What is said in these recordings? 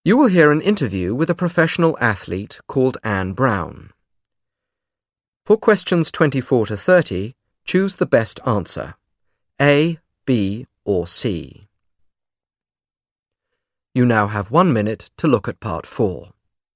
You will hear an interview with a professional athlete called Anne Brown. For questions 24 to 30, choose the best answer, A, B, or C. You now have 1 minute to look at part 4.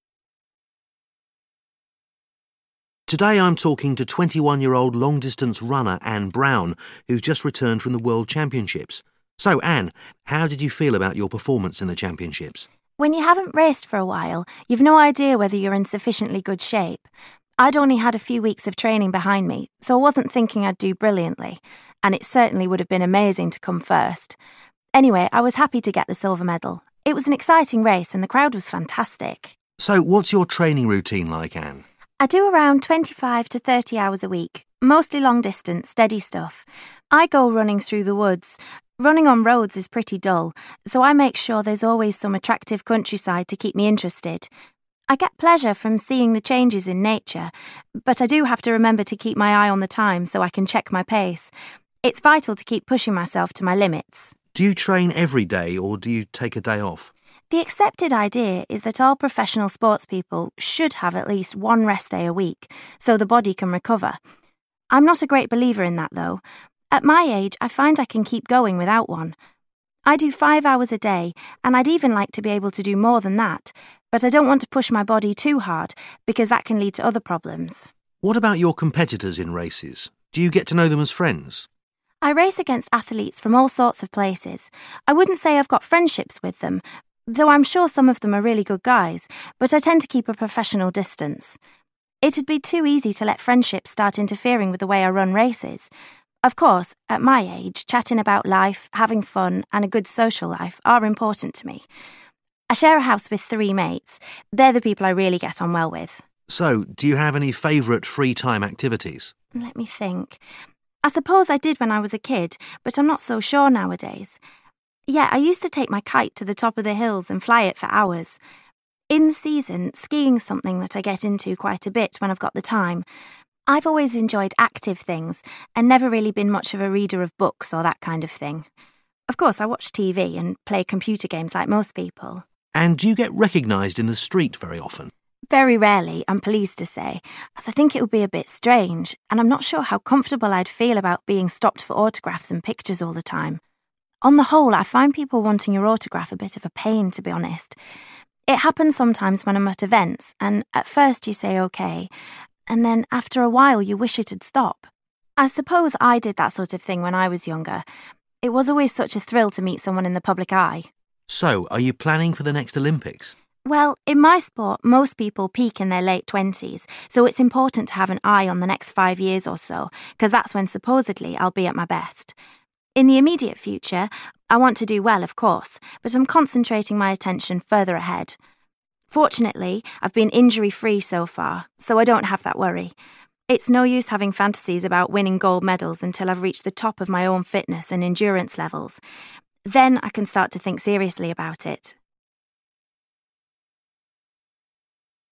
Today I'm talking to 21-year-old long-distance runner Anne Brown, who's just returned from the World Championships. So, Anne, how did you feel about your performance in the Championships? When you haven't raced for a while, you've no idea whether you're in sufficiently good shape. I'd only had a few weeks of training behind me, so I wasn't thinking I'd do brilliantly, and it certainly would have been amazing to come first. Anyway, I was happy to get the silver medal. It was an exciting race and the crowd was fantastic. So, what's your training routine like, Anne? I do around 25 to 30 hours a week, mostly long distance, steady stuff. I go running through the woods. Running on roads is pretty dull, so I make sure there's always some attractive countryside to keep me interested. I get pleasure from seeing the changes in nature, but I do have to remember to keep my eye on the time so I can check my pace. It's vital to keep pushing myself to my limits. Do you train every day or do you take a day off? The accepted idea is that all professional sports people should have at least one rest day a week, so the body can recover. I'm not a great believer in that, though. At my age, I find I can keep going without one. I do 5 hours a day, and I'd even like to be able to do more than that, but I don't want to push my body too hard, because that can lead to other problems. What about your competitors in races? Do you get to know them as friends? I race against athletes from all sorts of places. I wouldn't say I've got friendships with them, though I'm sure some of them are really good guys, but I tend to keep a professional distance. It'd be too easy to let friendships start interfering with the way I run races. Of course, at my age, chatting about life, having fun, and a good social life are important to me. I share a house with 3 mates. They're the people I really get on well with. So, do you have any favourite free time activities? Let me think. I suppose I did when I was a kid, but I'm not so sure nowadays. Yeah, I used to take my kite to the top of the hills and fly it for hours. In the season, skiing's something that I get into quite a bit when I've got the time. I've always enjoyed active things and never really been much of a reader of books or that kind of thing. Of course, I watch TV and play computer games like most people. And do you get recognised in the street very often? Very rarely, I'm pleased to say, as I think it would be a bit strange, and I'm not sure how comfortable I'd feel about being stopped for autographs and pictures all the time. On the whole, I find people wanting your autograph a bit of a pain, to be honest. It happens sometimes when I'm at events, and at first you say okay, and then after a while you wish it'd stop. I suppose I did that sort of thing when I was younger. It was always such a thrill to meet someone in the public eye. So, are you planning for the next Olympics? Well, in my sport, most people peak in their late 20s, so it's important to have an eye on the next 5 years or so, because that's when supposedly I'll be at my best. In the immediate future, I want to do well, of course, but I'm concentrating my attention further ahead. Fortunately, I've been injury-free so far, so I don't have that worry. It's no use having fantasies about winning gold medals until I've reached the top of my own fitness and endurance levels. Then I can start to think seriously about it.